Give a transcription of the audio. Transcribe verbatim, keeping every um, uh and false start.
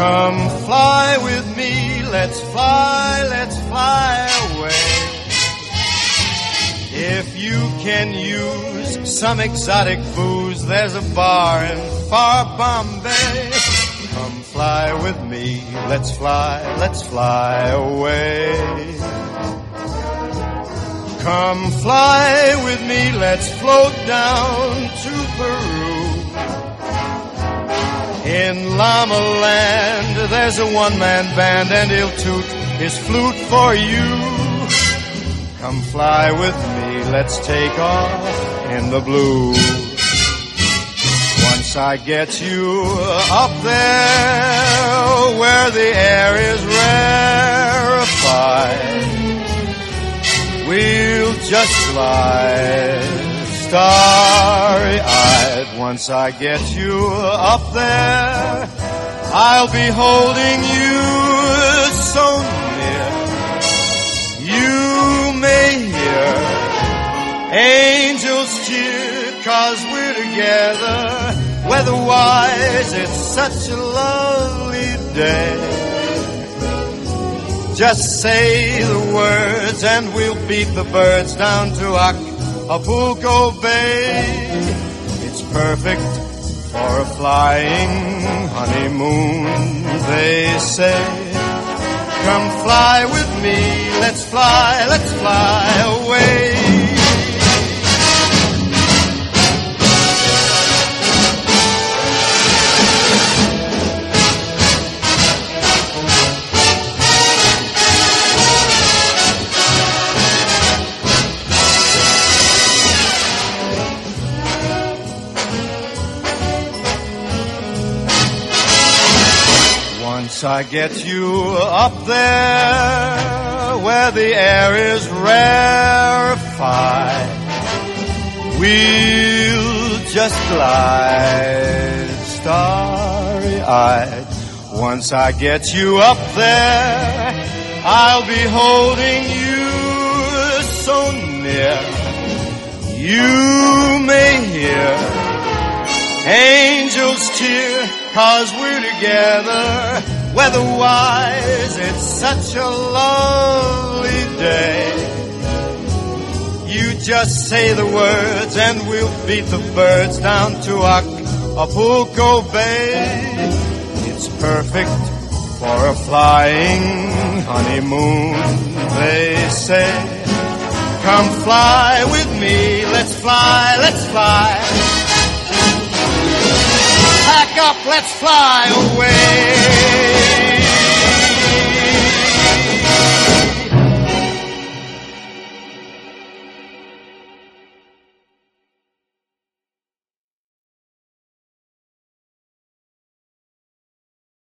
Come fly with me, let's fly, let's fly away. If you can use some exotic booze, there's a bar in far Bombay. Come fly with me, let's fly, let's fly away. Come fly with me, let's float down to Peru. In Llama Land, there's a one-man band and he'll toot his flute for you. Come fly with me, let's take off in the blue. Once I get you up there where the air is rarefied, we'll just glide starry-eyed. Once I get you up there, I'll be holding you so near. You may hear angels cheer, 'cause we're together. Weather-wise, it's such a lovely day. Just say the words and we'll beat the birds down to Acapulco Bay. It's perfect for a flying honeymoon, they say. Come fly with me, let's fly, let's fly away. Once I get you up there where the air is rarefied, we'll just glide starry-eyed. Once I get you up there, I'll be holding you so near. You may hear angels cheer, 'cause we're together. Weather-wise, it's such a lovely day. You just say the words and we'll beat the birds down to Acapulco Bay. It's perfect for a flying honeymoon, they say. Come fly with me, let's fly, let's fly. Pack up, let's fly away.